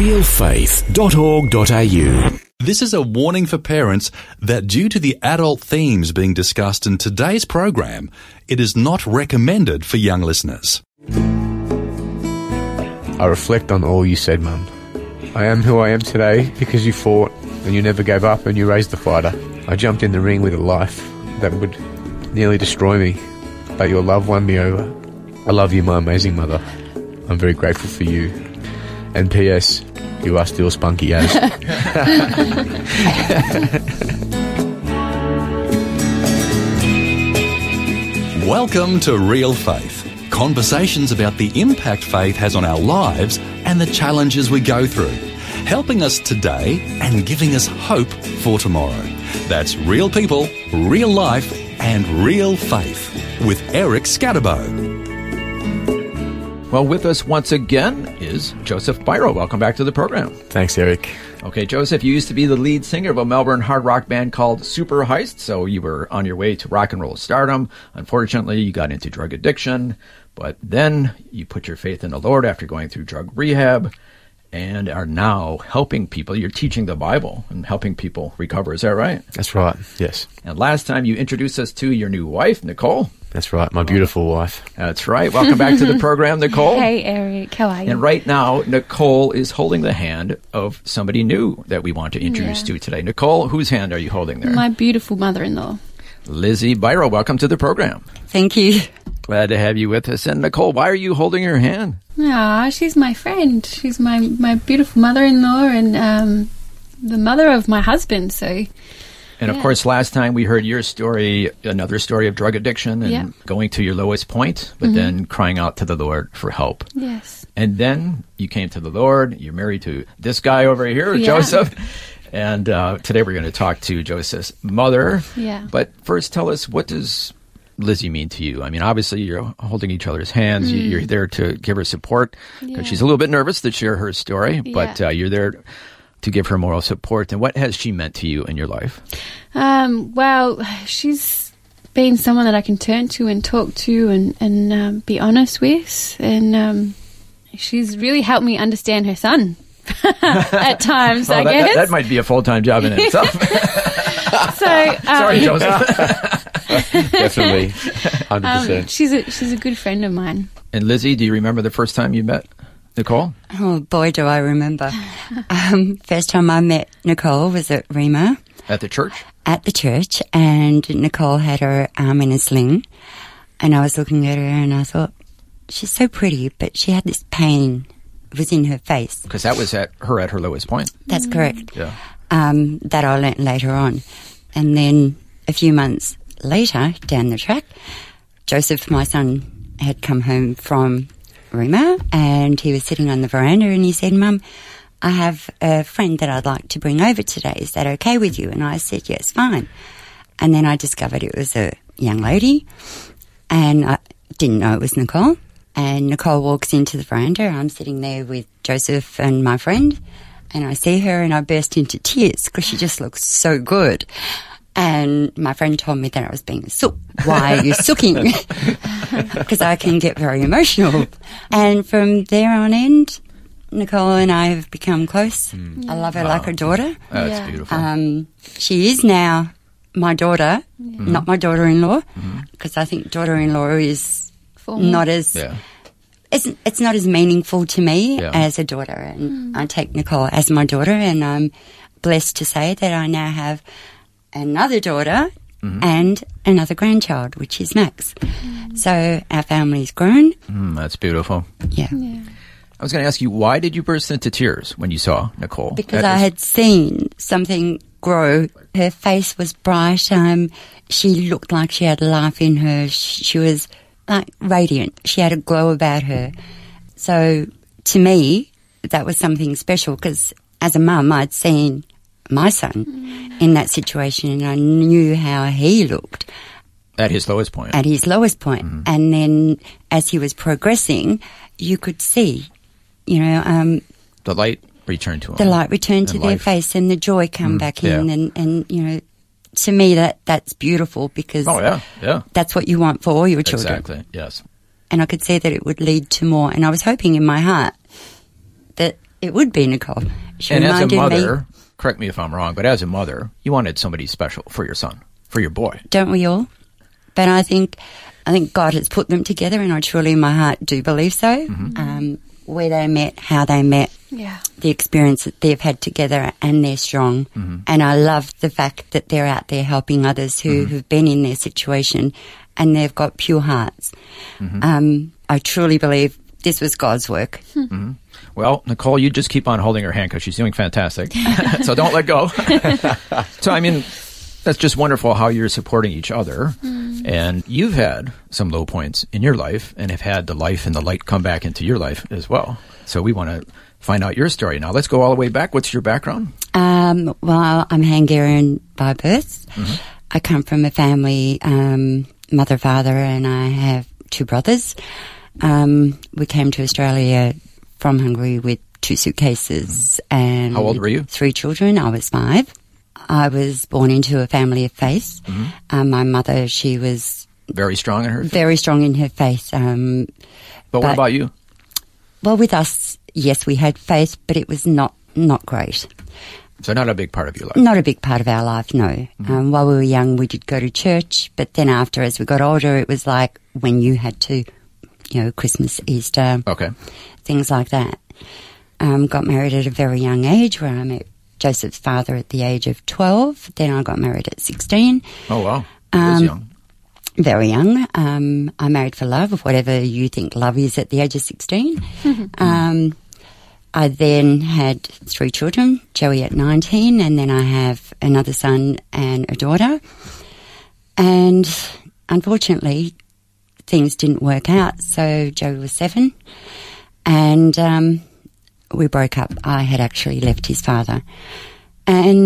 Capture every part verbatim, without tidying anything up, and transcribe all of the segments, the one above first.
real faith dot org dot a u. This is a warning for parents that due to the adult themes being discussed in today's program, it is not recommended for young listeners. I reflect on all you said, Mum. I am who I am today because you fought and you never gave up and you raised the fighter. I jumped in the ring with a life that would nearly destroy me, but your love won me over. I love you, my amazing mother. I'm very grateful for you. And P S, you are still spunky as. Welcome to Real Faith. Conversations about the impact faith has on our lives and the challenges we go through. Helping us today and giving us hope for tomorrow. That's real people, real life, and real faith with Eric Scatterbo. Well, with us once again is Joseph Biro. Welcome back to the program. Thanks, Eric. Okay, Joseph, you used to be the lead singer of a Melbourne hard rock band called Super Heist, so you were on your way to rock and roll stardom. Unfortunately, you got into drug addiction, but then you put your faith in the Lord after going through drug rehab and are now helping people. You're teaching the Bible and helping people recover. Is that right? That's right, yes. And last time you introduced us to your new wife, Nicole. That's right, my beautiful wife. That's right. Welcome back to the program, Nicole. Hey, Eric. How are you? And right now, Nicole is holding the hand of somebody new that we want to introduce Yeah. to today. Nicole, whose hand are you holding there? My beautiful mother-in-law. Lizzie Biro, welcome to the program. Thank you. Glad to have you with us. And Nicole, why are you holding her hand? Ah, she's my friend. She's my, my beautiful mother-in-law and um, the mother of my husband, so... And of Yeah. course, last time we heard your story, another story of drug addiction and Yeah. going to your lowest point, but Mhm. then crying out to the Lord for help. Yes. And then you came to the Lord. You're married to this guy over here, Yeah. Joseph. And uh, today we're going to talk to Joseph's mother. Yeah. But first, tell us, what does Lizzie mean to you? I mean, obviously, you're holding each other's hands. You, you're there to give her support because Yeah. she's a little bit nervous to share her story, but Yeah. uh, you're there to give her moral support. And what has she meant to you in your life? Um, well, she's been someone that I can turn to and talk to and, and um, be honest with. And um, she's really helped me understand her son at times, Oh, I that, guess. that, that might be a full-time job in itself. So, um, Sorry, Joseph. Definitely, one hundred percent. um, she's a she's a good friend of mine. And Lizzie, do you remember the first time you met Nicole? Oh, boy, do I remember. um, first time I met Nicole was at Rima At the church? at the church, and Nicole had her arm in a sling, and I was looking at her and I thought, she's so pretty, but she had this pain. It was in her face. Because that was at her at her lowest point. That's correct. Yeah. Um, that I learnt later on. And then a few months later, down the track, Joseph, my son, had come home from Rima, and he was sitting on the veranda and he said, Mum, I have a friend that I'd like to bring over today. Is that okay with you? And I said, yes, fine. And then I discovered it was a young lady, and I didn't know it was Nicole. And Nicole walks into the veranda. I'm sitting there with Joseph and my friend, and I see her and I burst into tears because she just looks so good. And my friend told me that I was being a sook. Why are you sooking? Because I can get very emotional. And from there on end, Nicole and I have become close. Mm. I love her Wow. like a daughter. That's Yeah. beautiful. Um, she is now my daughter, Yeah. not my daughter-in-law, Mm-hmm. because I think daughter-in-law is Formal. not as... yeah. It's, it's not as meaningful to me Yeah. as a daughter, and I take Nicole as my daughter, and I'm blessed to say that I now have another daughter Mm-hmm. and another grandchild, which is Max. So our family's grown. Mm, that's beautiful. Yeah. Yeah. I was going to ask you, why did you burst into tears when you saw Nicole? Because That I is- had seen something grow. Her face was bright. Um, she looked like she had life in her. She, she was like radiant. She had a glow about her. So to me, that was something special because as a mum, I'd seen my son in that situation and I knew how he looked At his lowest point. at his lowest point. Mm-hmm. And then as he was progressing, you could see, you know, um, the light returned to him. the light returned to And their life. face and the joy come Mm, back in. yeah. And, and, you know, to me that that's beautiful because Oh, yeah, yeah. that's what you want for all your children. Exactly, yes. And I could see that it would lead to more. And I was hoping in my heart that it would be Nicole. She And as a reminded mother, me, correct me if I'm wrong, but as a mother, you wanted somebody special for your son, for your boy. don't we all? But I think, I think God has put them together, and I truly in my heart do believe so. Mm-hmm. Um, where they met, how they met, Yeah. the experience that they've had together, and they're strong. Mm-hmm. And I love the fact that they're out there helping others who Mm-hmm. have been in their situation, and they've got pure hearts. Mm-hmm. Um, I truly believe this was God's work. Well, Nicole, you just keep on holding her hand because she's doing fantastic. So don't let go. So, I mean, that's just wonderful how you're supporting each other. Mm. And you've had some low points in your life and have had the life and the light come back into your life as well. So we want to find out your story now. Let's go all the way back. What's your background? Um, well, I'm Hungarian by birth. I come from a family, um, mother, father, and I have two brothers. Um, we came to Australia from Hungary with two suitcases and How old were you? Three children. I was five. I was born into a family of faith. Um, my mother, she was Very strong in her. very strong in her faith. Um, But what but- about you? well, with us, yes, we had faith, but it was not not great. So not a big part of your life. Not a big part of our life, no. Um, while we were young, we did go to church, but then after, as we got older, it was like when you had to, you know, Christmas, Easter, Okay. things like that. Um, got married at a very young age, where I met Joseph's father at the age of twelve. Then I got married at sixteen. Oh, wow. That is Um, young. Very young. Um, I married for love, whatever you think love is at the age of sixteen. um, I then had three children, Joey at nineteen, and then I have another son and a daughter. And unfortunately, things didn't work out. So Joey was seven, and um, we broke up. I had actually left his father. And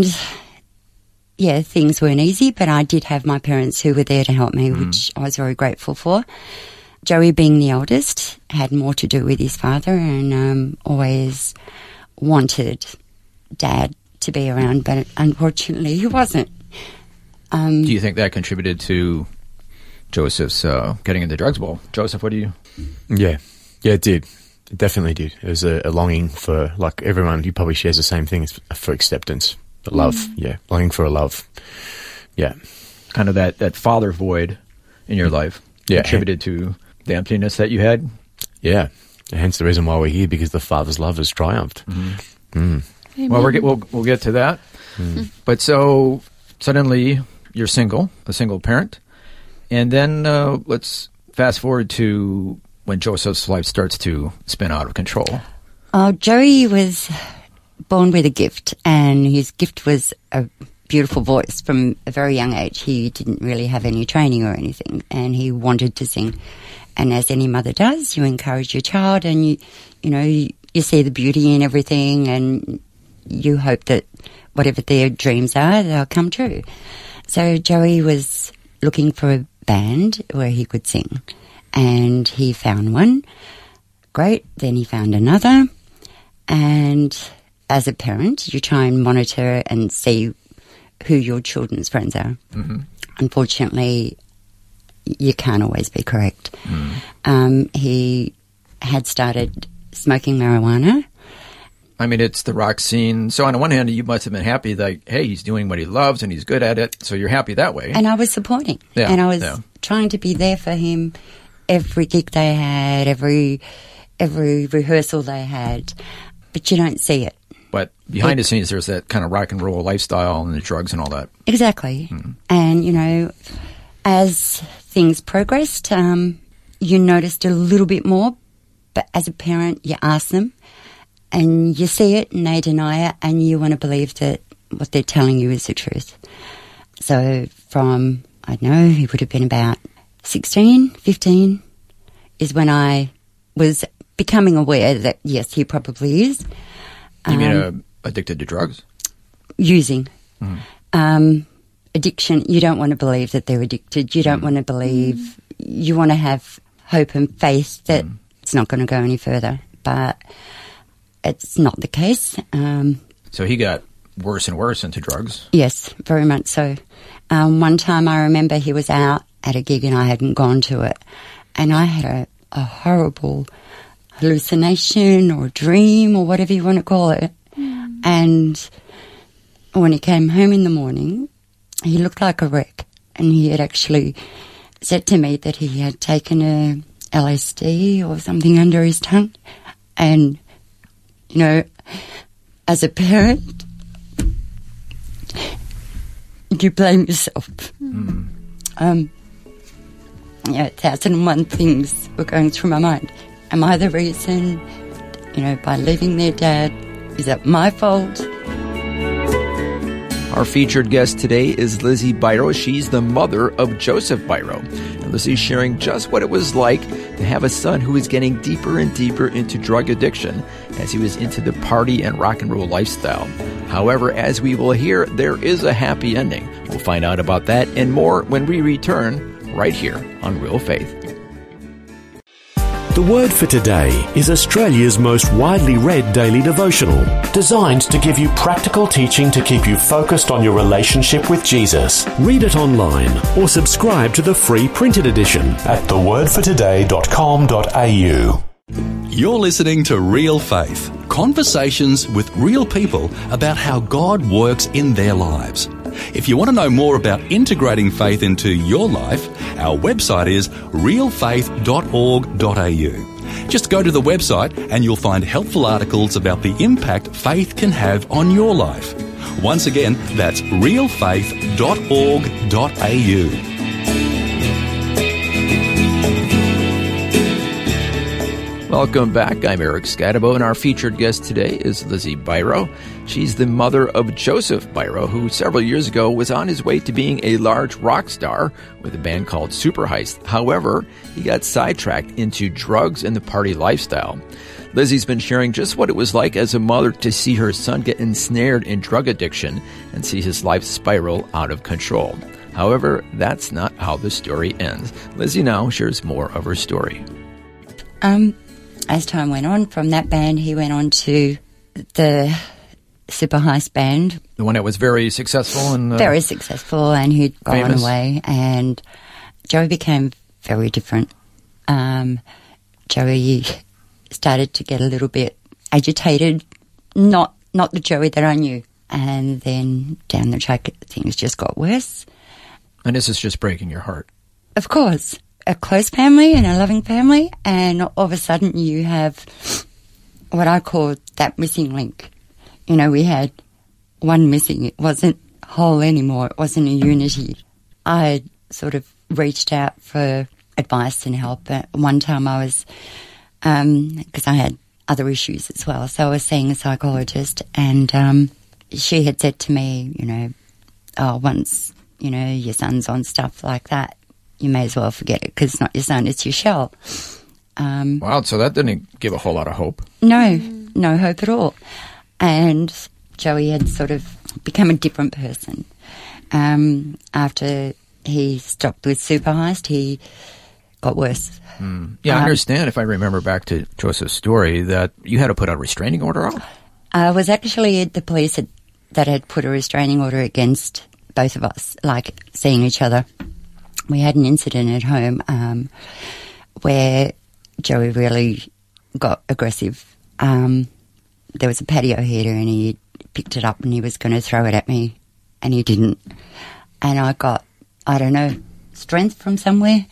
yeah, things weren't easy, but I did have my parents who were there to help me, which I was very grateful for. Joey, being the eldest, had more to do with his father and um, always wanted Dad to be around, but unfortunately he wasn't. Um, Do you think that contributed to Joseph's uh, getting into drugs? Well, Joseph, what do you... Yeah, yeah, it did. It definitely did. It was a, a longing for, like everyone, who probably shares the same thing, it's for acceptance, for love. Yeah, longing for a love. Yeah, kind of that, that father void in your life Yeah. contributed to the emptiness that you had? yeah. And hence the reason why we're here, because the Father's love has triumphed. Amen. Well, we're, get- we'll, we'll get to that. But so suddenly you're single, a single parent. And then uh, let's fast forward to when Joseph's life starts to spin out of control. Oh, Joey was born with a gift, and his gift was a beautiful voice from a very young age. He didn't really have any training or anything, and he wanted to sing. And as any mother does, you encourage your child, and you, you know, you, you see the beauty in everything, and you hope that whatever their dreams are, they'll come true. So Joey was looking for a band where he could sing, and he found one. Great. Then he found another. And as a parent, you try and monitor and see who your children's friends are. Mm-hmm. Unfortunately, you can't always be correct. Mm. Um, he had started smoking marijuana. I mean, it's the rock scene. So on the one hand, you must have been happy that, hey, he's doing what he loves and he's good at it. So you're happy that way. And I was supporting. Yeah, and I was yeah. trying to be there for him every gig they had, every every rehearsal they had. But you don't see it. But behind the scenes, there's that kind of rock and roll lifestyle and the drugs and all that. Exactly. Mm-hmm. And, you know, as things progressed, um, you noticed a little bit more. But as a parent, you ask them and you see it and they deny it, and you want to believe that what they're telling you is the truth. So from, I don't know, he would have been about sixteen, fifteen is when I was becoming aware that, yes, he probably is. You mean Um, uh, addicted to drugs? Using. Um, addiction, you don't want to believe that they're addicted. You don't want to believe, you want to have hope and faith that it's not going to go any further. But it's not the case. Um, So he got worse and worse into drugs. yes, very much so. Um, one time I remember he was out at a gig and I hadn't gone to it. And I had a, a horrible hallucination or dream or whatever you want to call it. Mm. And when he came home in the morning, he looked like a wreck. And he had actually said to me that he had taken a L S D or something under his tongue. And, you know, as a parent, you blame yourself. Mm. Um, yeah, a thousand and one things were going through my mind. Am I the reason, you know, by leaving their dad? Is that my fault? Our featured guest today is Lizzie Biro. She's the mother of Joseph Biro. And Lizzie's sharing just what it was like to have a son who was getting deeper and deeper into drug addiction as he was into the party and rock and roll lifestyle. However, as we will hear, there is a happy ending. We'll find out about that and more when we return right here on Real Faith. The Word for Today is Australia's most widely read daily devotional, designed to give you practical teaching to keep you focused on your relationship with Jesus. Read it online or subscribe to the free printed edition at the word for today dot com dot a u. You're listening to Real Faith, conversations with real people about how God works in their lives. If you want to know more about integrating faith into your life, our website is real faith dot org dot a u. Just go to the website and you'll find helpful articles about the impact faith can have on your life. Once again, that's real faith dot org dot a u. Welcome back. I'm Eric Scatabo, and our featured guest today is Lizzie Biro. She's the mother of Joseph Biro, who several years ago was on his way to being a large rock star with a band called Super Heist. However, he got sidetracked into drugs and the party lifestyle. Lizzie's been sharing just what it was like as a mother to see her son get ensnared in drug addiction and see his life spiral out of control. However, that's not how the story ends. Lizzie now shares more of her story. Um... As time went on, from that band, he went on to the Super Heist band. The one that was very successful and uh, very successful, and he'd gone famous. away. And Joey became very different. Um, Joey started to get a little bit agitated, not not the Joey that I knew. And then down the track, things just got worse. And this is just breaking your heart. Of course. A close family and a loving family, and all of a sudden you have what I call that missing link. You know, we had one missing. It wasn't whole anymore. It wasn't a unity. I sort of reached out for advice and help. At one time I was, um, because I had other issues as well, so I was seeing a psychologist, and um, she had said to me, you know, oh, once, you know, your son's on stuff like that, you may as well forget it because it's not your son, it's your shell. Um, wow, so that didn't give a whole lot of hope. No, no hope at all. And Joey had sort of become a different person. Um, after he stopped with Super Heist, he got worse. Mm. Yeah, um, I understand, if I remember back to Joseph's story, that you had to put a restraining order out? I was actually the police had, that had put a restraining order against both of us, like seeing each other. We had an incident at home um, where Joey really got aggressive. Um, there was a patio heater and he picked it up and he was going to throw it at me and he didn't. And I got, I don't know, strength from somewhere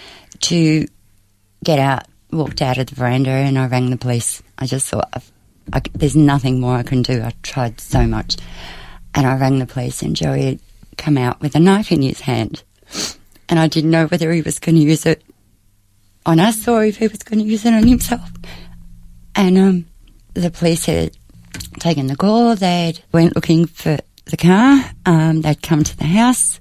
to get out, walked out of the veranda and I rang the police. I just thought, I've, I, there's nothing more I can do. I tried so much. And I rang the police and Joey had come out with a knife in his hand. And I didn't know whether he was going to use it on us or if he was going to use it on himself. And um, the police had taken the call. They went looking for the car. Um, they'd come to the house.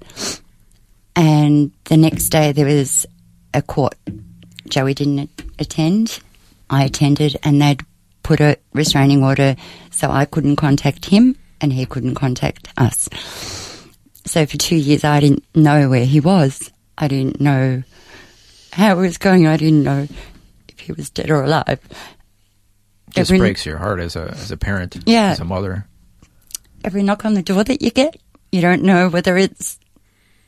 And the next day there was a court. Joey didn't attend. I attended and they'd put a restraining order so I couldn't contact him and he couldn't contact us. So for two years I didn't know where he was. I didn't know how he was going. I didn't know if he was dead or alive. Just every, breaks your heart as a as a parent, yeah, as a mother. Every knock on the door that you get, you don't know whether it's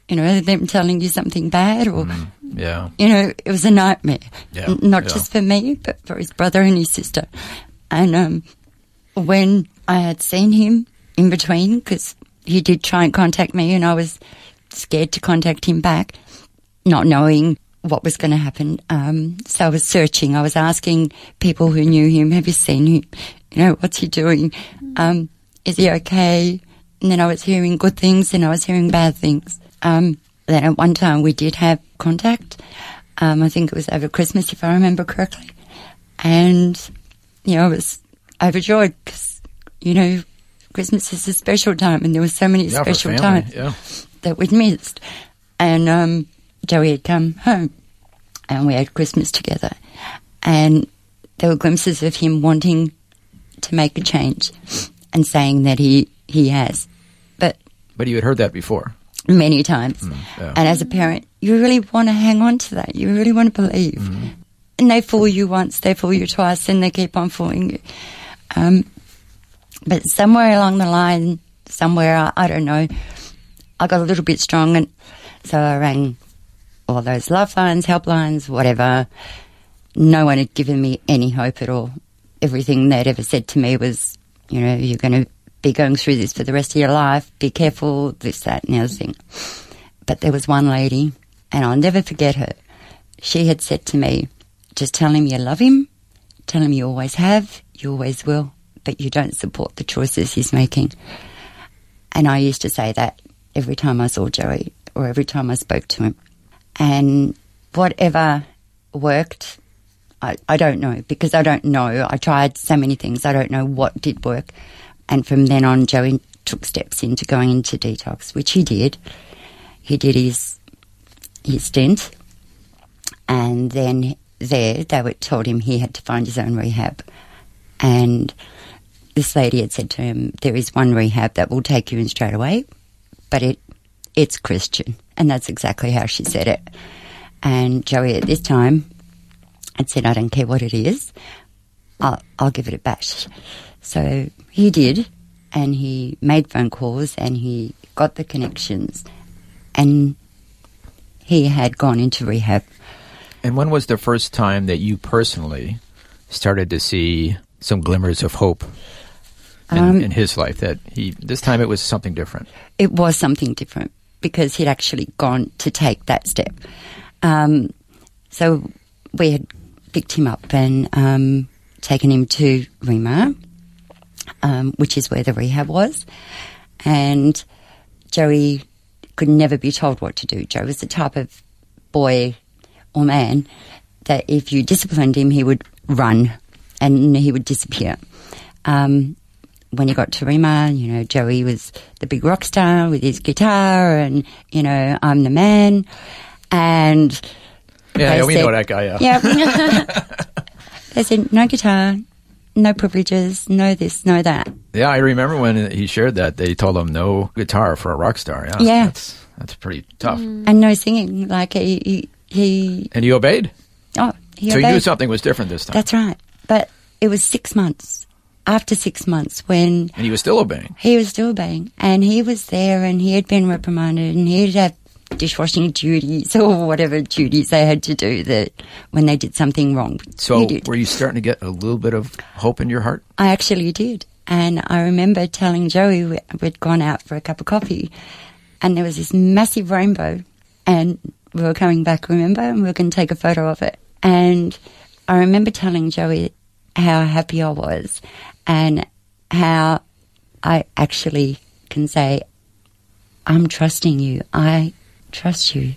you know, them telling you something bad or, Mm, yeah. you know, it was a nightmare. Yeah, N- not yeah. just for me, but for his brother and his sister. And um, when I had seen him in between, because he did try and contact me and I was scared to contact him back, not knowing what was going to happen. Um, so I was searching. I was asking people who knew him, have you seen him? You know, what's he doing? Um, is he okay? And then I was hearing good things and I was hearing bad things. Um, then at one time we did have contact. Um, I think it was over Christmas, if I remember correctly. And, you know, I was overjoyed because, you know, Christmas is a special time and there were so many Yeah, for special family, times yeah. that we'd missed. And um, Joey had come home and we had Christmas together. And there were glimpses of him wanting to make a change and saying that he, he has. But But you had heard that before. many times. yeah. And as a parent, you really want to hang on to that. You really want to believe. Mm-hmm. And they fool you once, they fool you twice, and they keep on fooling you. Um, but somewhere along the line, somewhere, I, I don't know, I got a little bit strong, and so I rang all those love lines, helplines, whatever. No one had given me any hope at all. Everything they'd ever said to me was, you know, you're going to be going through this for the rest of your life. Be careful, this, that, and the other thing. But there was one lady, and I'll never forget her. She had said to me, just tell him you love him, tell him you always have, you always will, but you don't support the choices he's making. And I used to say that every time I saw Joey or every time I spoke to him. And whatever worked, I, I don't know, because I don't know. I tried so many things. I don't know what did work. And from then on, Joey took steps into going into detox, which he did. He did his his stint. And then there, they were, told him he had to find his own rehab. And this lady had said to him, there is one rehab that will take you in straight away, but it it's Christian. And that's exactly how she said it. And Joey at this time had said, I don't care what it is, I'll, I'll give it a bash. So he did, and he made phone calls and he got the connections, and he had gone into rehab. And when was the first time that you personally started to see some glimmers of hope in, Um, in his life? That he this time it was something different. It was something different because he'd actually gone to take that step. Um, so we had picked him up and um, taken him to Rema, um, which is where the rehab was. And Joey could never be told what to do. Joe was the type of boy or man that if you disciplined him, he would run and he would disappear. Um, when he got to Rema, you know, Joey was the big rock star with his guitar and, you know, I'm the man. And Yeah, they yeah we said- know that guy. Yeah. Yeah. They said, no guitar, no privileges, no this, no that. Yeah, I remember when he shared that they told him no guitar for a rock star. Yeah, Yeah. that's that's pretty tough. And no singing. Like, he, he, he And he obeyed. oh, he So he obeyed. knew something was different this time. That's right. But it was six months, after six months, when and he was still obeying. he was still obeying. And he was there and he had been reprimanded and he'd have dishwashing duties or whatever duties they had to do that when they did something wrong. So He did. were you starting to get a little bit of hope in your heart? I actually did. And I remember telling Joey we- we'd gone out for a cup of coffee and there was this massive rainbow and we were coming back, remember, and we were going to take a photo of it. And I remember telling Joey how happy I was and how I actually can say, I'm trusting you. I trust you.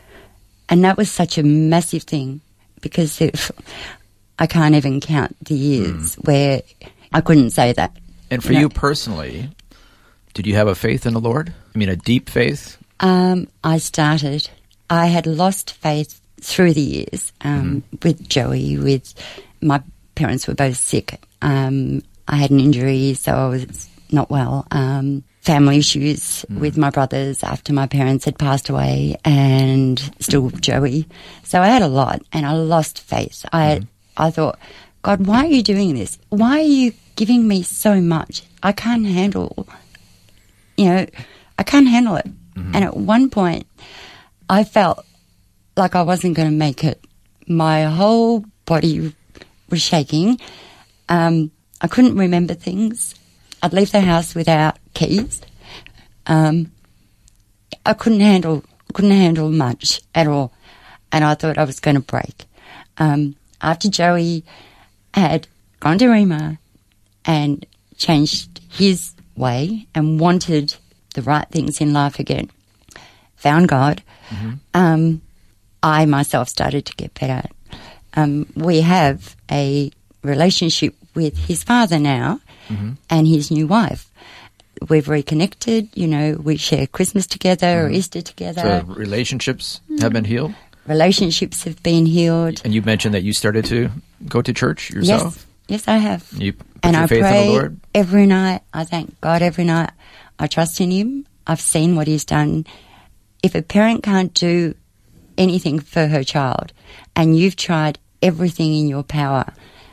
And that was such a massive thing because if, I can't even count the years mm. where I couldn't say that. And for you, know? you personally, did you have a faith in the Lord? I mean, a deep faith? Um, I started. I had lost faith through the years um, mm-hmm. with Joey, with my parents were both sick. Um, I had an injury, so I was not well. Um, family issues mm. with my brothers after my parents had passed away and still Joey. So I had a lot and I lost faith. I mm. I thought, God, why are you doing this? Why are you giving me so much? I can't handle, you know, I can't handle it. Mm-hmm. And at one point, I felt like I wasn't going to make it. My whole body was shaking. Um, I couldn't remember things. I'd leave the house without keys. Um, I couldn't handle couldn't handle much at all, and I thought I was going to break. Um, after Joey had gone to Rima and changed his way and wanted the right things in life again, found God, mm-hmm. um, I myself started to get better. Um, we have a relationship with his father now mm-hmm. and his new wife. We've reconnected, you know, we share Christmas together mm. or Easter together. So relationships mm. have been healed? Relationships have been healed. And you mentioned that you started to go to church yourself? Yes, yes I have. You put and your I faith pray in the Lord? Every night. I thank God every night. I trust in Him. I've seen what He's done. If a parent can't do anything for her child and you've tried everything in your power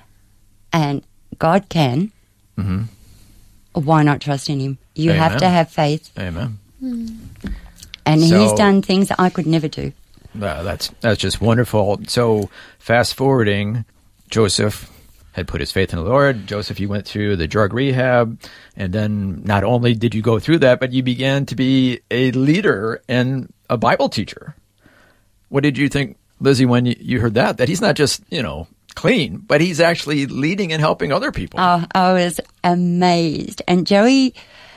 and God can, mm-hmm. why not trust in Him? You Amen. have to have faith. Amen. Mm. And so, He's done things that I could never do. Uh, that's that's just wonderful. So fast forwarding, Joseph had put his faith in the Lord. Joseph, you went through the drug rehab, and then not only did you go through that, but you began to be a leader and a Bible teacher. What did you think, Lizzie, when you, you heard that? That he's not just, you know, clean, but he's actually leading and helping other people. Oh, I was amazed. And Joey,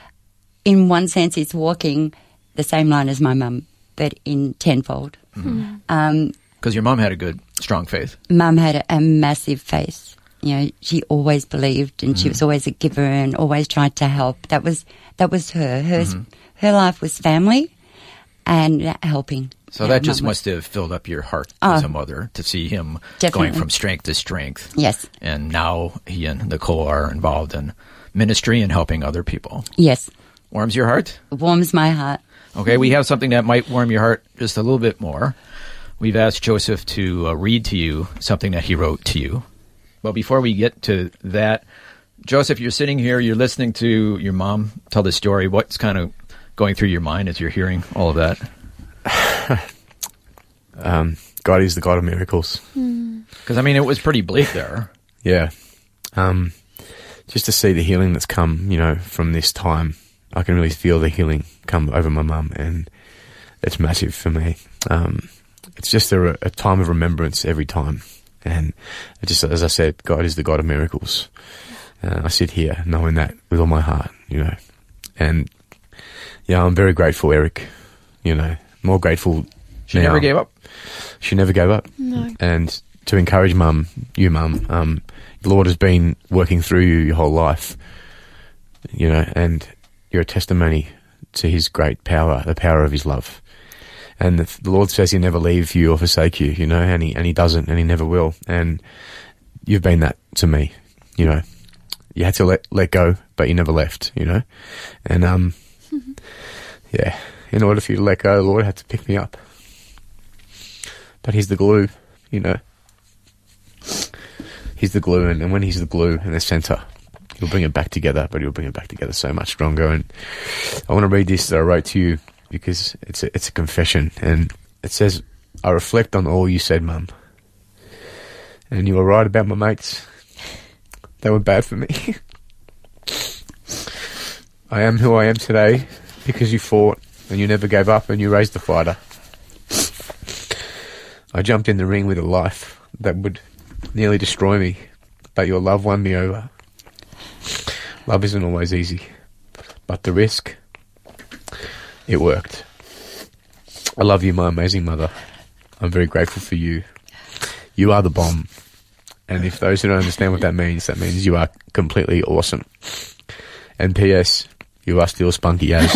in one sense, is walking the same line as my mum, but in tenfold. Mm-hmm. Um, because your mum had a good, strong faith. Mum had a, a massive faith. You know, she always believed, and mm-hmm. she was always a giver and always tried to help. That was that was her. Her mm-hmm. her life was family and helping. So that just must have filled up your heart oh, as a mother to see him definitely. going from strength to strength. Yes. And now he and Nicole are involved in ministry and helping other people. Yes. Warms your heart? Warms my heart. Okay, we have something that might warm your heart just a little bit more. We've asked Joseph to uh, read to you something that he wrote to you. But before we get to that, Joseph, you're sitting here, you're listening to your mom tell the story. What's kind of going through your mind as you're hearing all of that? um, God is the God of miracles. Because, I mean, it was pretty bleak there. Yeah. Um, just to see the healing that's come, you know, from this time, I can really feel the healing come over my mum, and it's massive for me. Um, it's just a, a time of remembrance every time. And it just, as I said, God is the God of miracles. Uh, I sit here knowing that with all my heart, you know. And, yeah, I'm very grateful, Eric. You know, more grateful She now. never gave up? She never gave up. No. And to encourage mum, you mum, um, the Lord has been working through you your whole life, you know, and you're a testimony to His great power, the power of His love. And the, the Lord says He'll never leave you or forsake you, you know, and He and He doesn't, and He never will. And you've been that to me, you know. You had to let let go, but you never left, you know. And um, yeah, in order for you to let go, the Lord had to pick me up. But He's the glue, you know. He's the glue, and, and when He's the glue and the centre, He'll bring it back together, but He'll bring it back together so much stronger. And I want to read this that I wrote to you because it's a, it's a confession, and it says, I reflect on all you said, Mum. And you were right about my mates. They were bad for me. I am who I am today because you fought and you never gave up and you raised the fighter. I jumped in the ring with a life that would nearly destroy me, but your love won me over. Love isn't always easy, but the risk, it worked. I love you, my amazing mother. I'm very grateful for you. You are the bomb. And if those who don't understand what that means, that means you are completely awesome. And P S, you are still spunky as.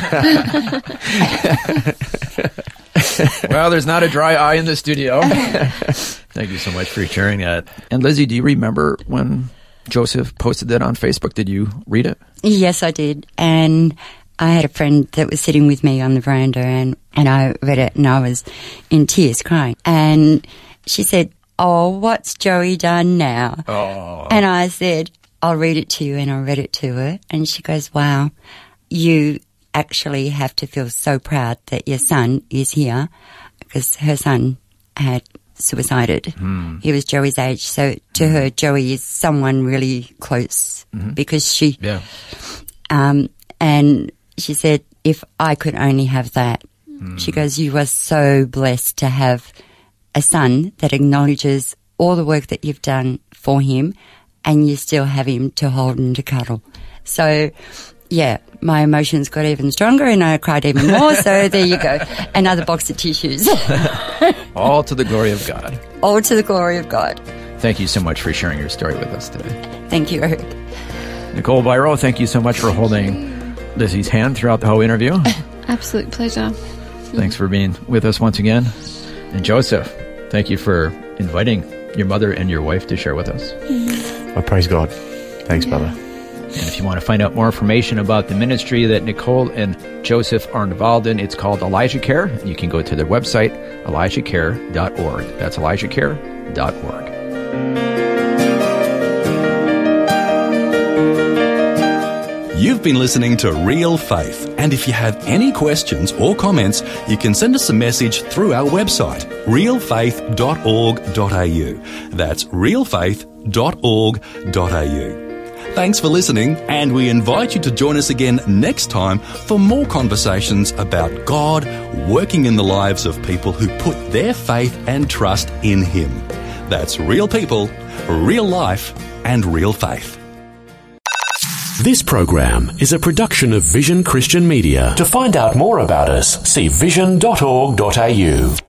Well, there's not a dry eye in the studio. Thank you so much for sharing that. And Lizzie, do you remember when Joseph posted that on Facebook? Did you read it? Yes, I did. And I had a friend that was sitting with me on the veranda, and, and I read it, and I was in tears crying. And she said, oh, what's Joey done now? Oh. And I said, I'll read it to you, and I read it to her. And she goes, wow, you actually have to feel so proud that your son is here, because her son had suicided. Mm. He was Joey's age. So to mm. her, Joey is someone really close mm-hmm. because she, yeah. um, and she said, if I could only have that, mm. she goes, you are so blessed to have a son that acknowledges all the work that you've done for him, and you still have him to hold and to cuddle. So, yeah, my emotions got even stronger and I cried even more. So there you go. Another box of tissues. All to the glory of God. All to the glory of God. Thank you so much for sharing your story with us today. Thank you, Eric. Nicole Biro, thank you so much for holding Lizzie's hand throughout the whole interview. Absolute pleasure. Thanks for being with us once again. And Joseph, thank you for inviting your mother and your wife to share with us. I praise God. Thanks, yeah. brother. And if you want to find out more information about the ministry that Nicole and Joseph are involved in, it's called Elijah Care. You can go to their website, elijah care dot org. That's elijah care dot org. You've been listening to Real Faith, and if you have any questions or comments, you can send us a message through our website, real faith dot org dot a u. That's real faith dot org dot a u. Thanks for listening, and we invite you to join us again next time for more conversations about God working in the lives of people who put their faith and trust in Him. That's real people, real life, and real faith. This program is a production of Vision Christian Media. To find out more about us, see vision dot org dot a u.